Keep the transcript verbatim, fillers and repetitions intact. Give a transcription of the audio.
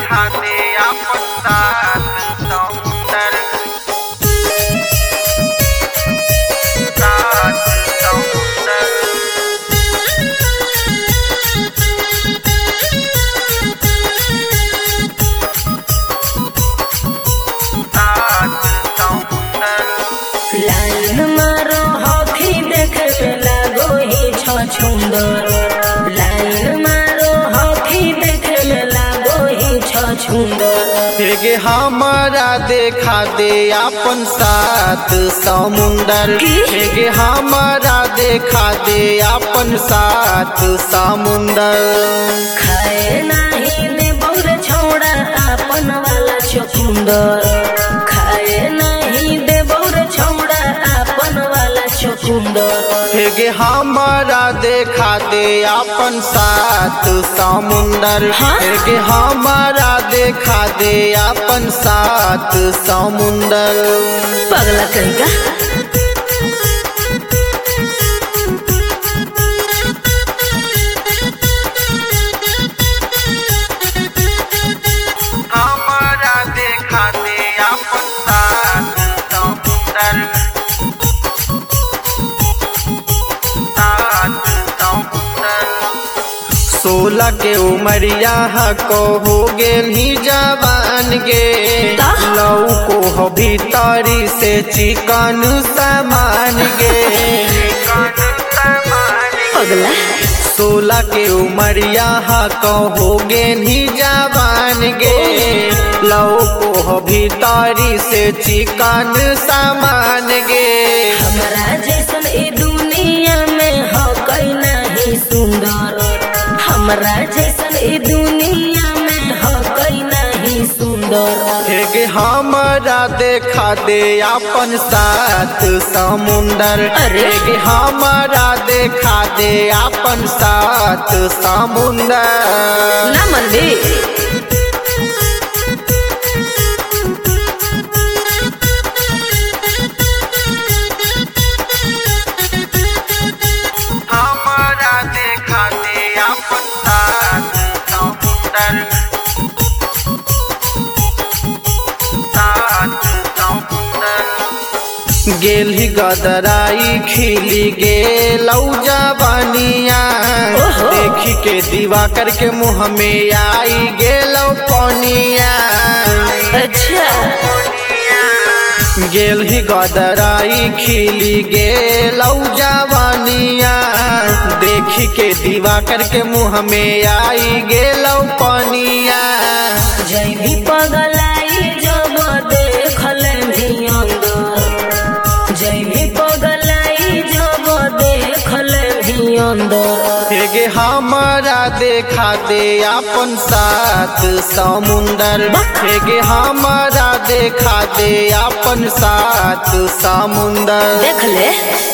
देखा दे अपन साथ समुंदर साथ समुंदर साथ समुंदर लाइन मारो हॉकी देखे लागो ही छछुंदर लाइन मारो हॉकी देखे लागो ही छछुंदर हेगे हमारा देखा दे अपन साथ समुंदर की? हेगे हमारा देखा दे अपन साथ समुंदर खाए नाही दे बौर छोड़ा अपन वाला छछुंदर खाए नाही दे बौर छोड़ा अपन वाला छछुंदर हेगे हमारा देखा दे अपन साथ समुंदर हाँ? हेगे हमारा देखा दे अपन साथ समुंदर पगला कहीं का हमारा देखा दे अपन साथ समुंदर साथ समुंदर सोलह के उमरिया को हो गेल ही जवान गे ता? लऊ को हो भीतरी से चिकन सामान गे पगला सोलह के उमरिया को हो गेल ही जवान गे लऊ को हो भीतरी से चिकन सामान गे हमरा जैसन ए दुनिया में हो कोई नहीं सुंदर हमरा जैसन ए दुनिया में हो कोई नहीं सुंदर हेगे हमारा देखा दे अपन साथ समुंदर अरे? हेगे हमारा देखा दे अपन साथ समुंदर ना मन दे हमारा देखा दे अपन साथ समुंदर साथ समुंदर गेल ही गदराई खिली गेल जवानिया ओहो। देखी के दीवा करके मुँह में आई गेल पनिया अच्छा गेल ही गदराई खिली गेल जवानिया देखी के दीवा करके मुँह में आई गेल पनिया जय भी पगलाई जब देखल भी अंदर जय भी पगलाई जब देखल भी अंदर हेगे हमारा देखा दे अपन साथ समुंदर हेगे हमारा देखा दे अपन साथ समुंदर देख ले